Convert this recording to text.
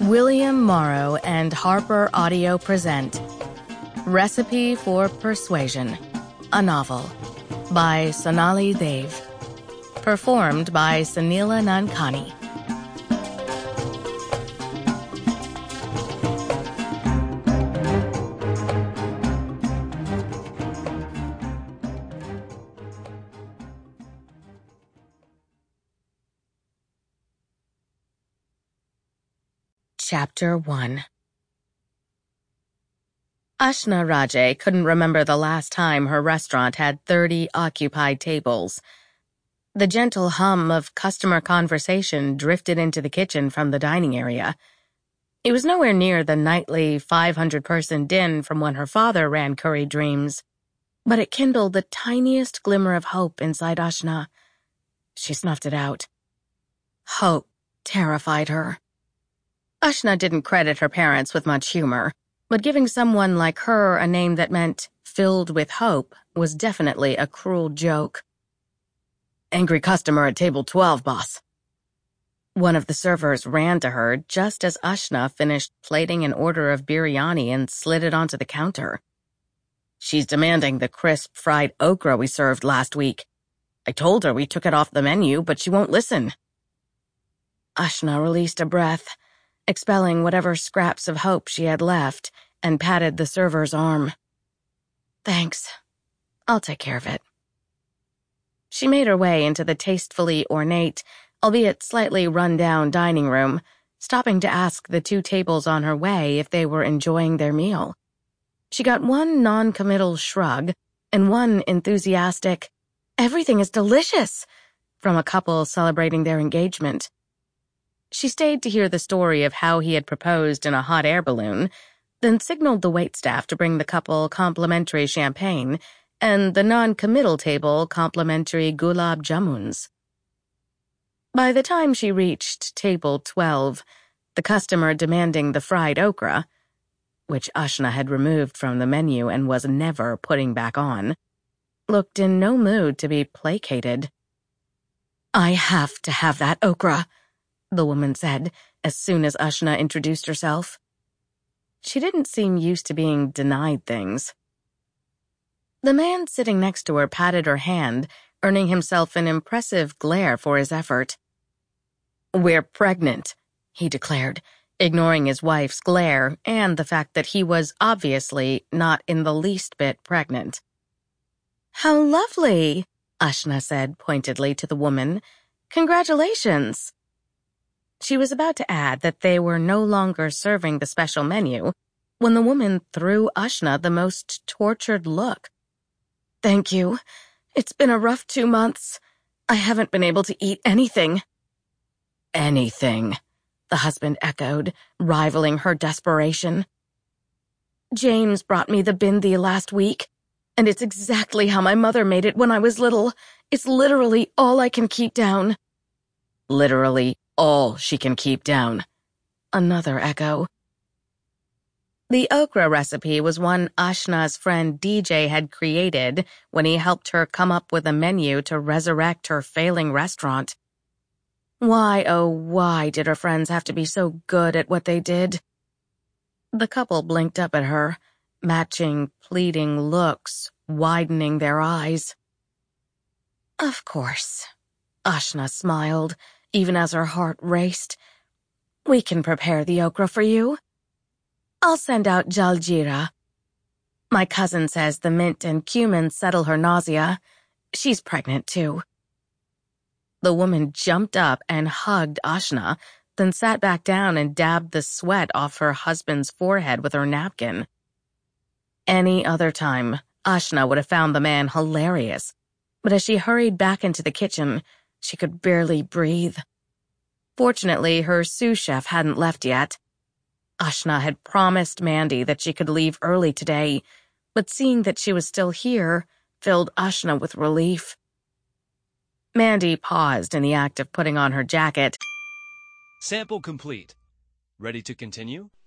William Morrow and Harper Audio present Recipe for Persuasion, a novel by Sonali Dev. Performed by Sunila Nankani. Chapter 1. Ashna Rajay couldn't remember the last time her restaurant had 30 occupied tables. The gentle hum of customer conversation drifted into the kitchen from the dining area. It was nowhere near the nightly 500-person din from when her father ran Curry Dreams, but it kindled the tiniest glimmer of hope inside Ashna. She snuffed it out. Hope terrified her. Ashna didn't credit her parents with much humor, but giving someone like her a name that meant filled with hope was definitely a cruel joke. "Angry customer at table 12, boss." One of the servers ran to her just as Ashna finished plating an order of biryani and slid it onto the counter. "She's demanding the crisp fried okra we served last week. I told her we took it off the menu, but she won't listen." Ashna released a breath, expelling whatever scraps of hope she had left, and patted the server's arm. "Thanks. I'll take care of it." She made her way into the tastefully ornate, albeit slightly run-down dining room, stopping to ask the two tables on her way if they were enjoying their meal. She got one non-committal shrug and one enthusiastic, "Everything is delicious," from a couple celebrating their engagement. She stayed to hear the story of how he had proposed in a hot air balloon, then signaled the waitstaff to bring the couple complimentary champagne and the non-committal table complimentary gulab jamuns. By the time she reached table 12, the customer demanding the fried okra, which Ashna had removed from the menu and was never putting back on, looked in no mood to be placated. "I have to have that okra," the woman said as soon as Ashna introduced herself. She didn't seem used to being denied things. The man sitting next to her patted her hand, earning himself an impressive glare for his effort. "We're pregnant," he declared, ignoring his wife's glare and the fact that he was obviously not in the least bit pregnant. "How lovely," Ashna said pointedly to the woman. "Congratulations." She was about to add that they were no longer serving the special menu when the woman threw Ashna the most tortured look. "Thank you. It's been a rough 2 months. I haven't been able to eat anything." "Anything," the husband echoed, rivaling her desperation. "James brought me the bindi last week, and it's exactly how my mother made it when I was little. It's literally all I can keep down." "Literally all she can keep down." Another echo. The okra recipe was one Ashna's friend DJ had created when he helped her come up with a menu to resurrect her failing restaurant. Why, oh why did her friends have to be so good at what they did? The couple blinked up at her, matching pleading looks, widening their eyes. "Of course," Ashna smiled, even as her heart raced. "We can prepare the okra for you. I'll send out jaljeera. My cousin says the mint and cumin settle her nausea. She's pregnant, too." The woman jumped up and hugged Ashna, then sat back down and dabbed the sweat off her husband's forehead with her napkin. Any other time, Ashna would have found the man hilarious, but as she hurried back into the kitchen, she could barely breathe. Fortunately, her sous chef hadn't left yet. Ashna had promised Mandy that she could leave early today, but seeing that she was still here filled Ashna with relief. Mandy paused in the act of putting on her jacket. "Sample complete. Ready to continue?"